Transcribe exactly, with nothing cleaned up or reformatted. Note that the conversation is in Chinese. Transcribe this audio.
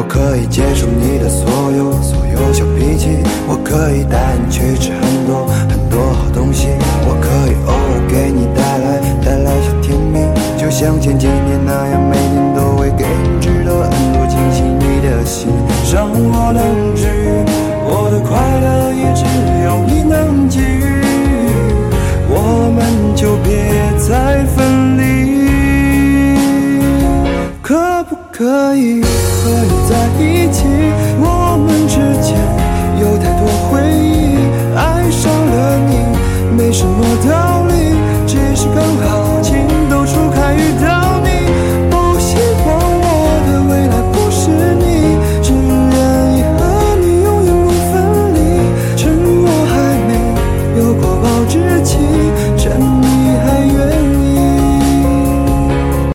可以接受你的所有所有小脾气，我可以带你去吃很多很多好东西，我可以偶尔给你带来带来小甜蜜，就像前几年那样，每年都会给你值得很多惊喜。你的心让我能治愈，我的快乐也只有你能给予，我们就别再分离。可不可以和你在一起？我们之间有太多回忆，爱上了你没什么道理，只是刚好情窦初开遇到